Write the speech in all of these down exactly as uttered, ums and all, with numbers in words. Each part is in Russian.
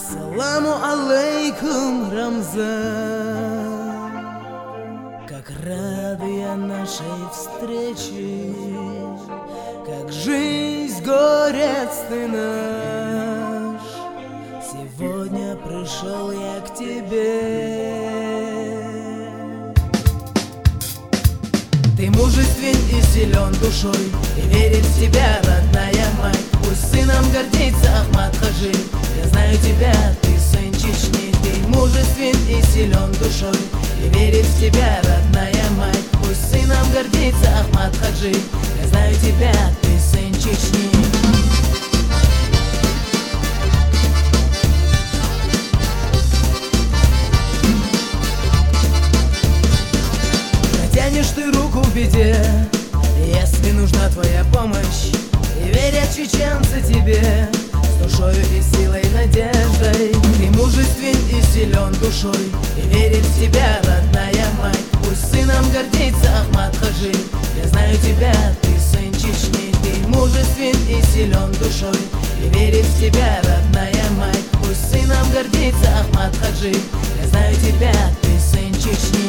Ассаламу алейкум, Рамзан. Как рада я нашей встрече, как жизнь, горец ты наш. Сегодня пришел я к тебе. Ты мужествен и силен душой, и верит в тебя родная мать. Пусть сыном гордится Ахмад Хаджи. Я знаю тебя, ты сын Чечни. Ты мужествен и силен душой, и верит в тебя родная мать. Пусть сыном гордится Ахмад Хаджи. Я знаю тебя, ты сын Чечни. Протянешь ты руку в беде, если нужна твоя помощь, и верят чеченцы тебе с душою и силой, надеждой. Ты мужествен и силен душой, и верит в тебя родная мать. Пусть сыном гордится Ахмад Хаджи. Я знаю тебя, ты сын Чечни. Ты мужествен и силен душой, и верит в тебя родная мать. Пусть сыном гордится Ахмад Хаджи. Я знаю тебя, ты сын Чечни.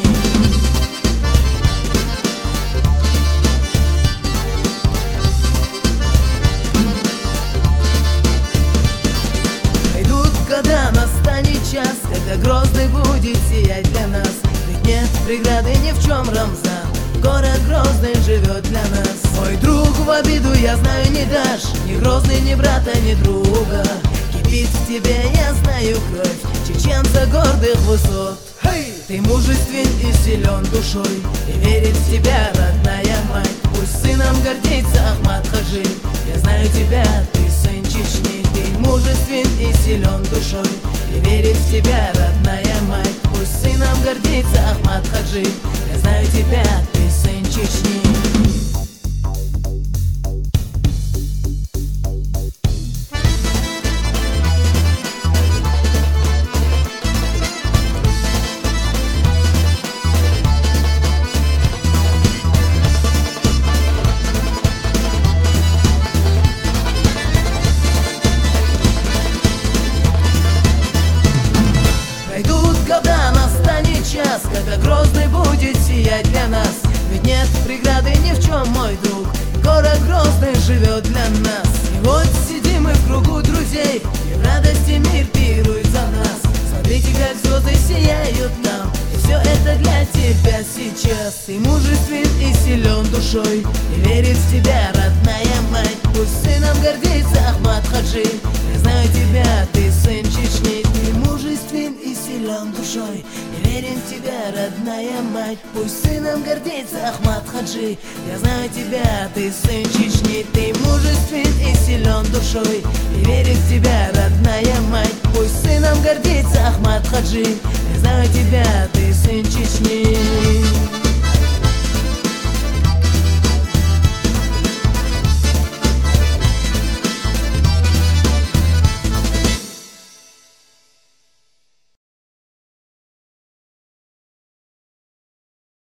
Когда настанет час, когда Грозный будет сиять для нас, ведь нет преграды ни в чем, Рамзан. Город Грозный живет для нас. Мой друг, в обиду, я знаю, не дашь ни Грозный, ни брата, ни друга. Кипит в тебе, я знаю, кровь чеченца гордых высот. Hey! Ты мужествен и силен душой, и верит в тебя родная мать. Пусть сыном гордится Ахмад Хаджи. Я знаю тебя, ты сын Чечни. Ты мужествен и силен душой, и верит в тебя родная мать. Пусть сыном гордится Ахмад Хаджи. Я знаю тебя, ты сын Чечни. Когда настанет час, когда Грозный будет сиять для нас, ведь нет преграды ни в чем, мой друг. Город Грозный живет для нас. И вот сидим мы в кругу друзей, и в радости мир пирует за нас. Смотрите, как звезды сияют нам, и все это для тебя сейчас. Ты мужествен и силен душой, и верит в тебя родная мать. Пусть сыном гордится Ахмад Хаджи. Я знаю тебя, ты сын Чечни. Ты мужествен и силен душой, и верен в тебя родная мать. Пусть сыном гордится Ахмад Хаджи. Я знаю тебя, ты сын Чечни. Ты мужествен и силен душой, и верит в тебя родная мать. Пусть сыном гордится Ахмад Хаджи. Я знаю тебя, ты сын Чечни.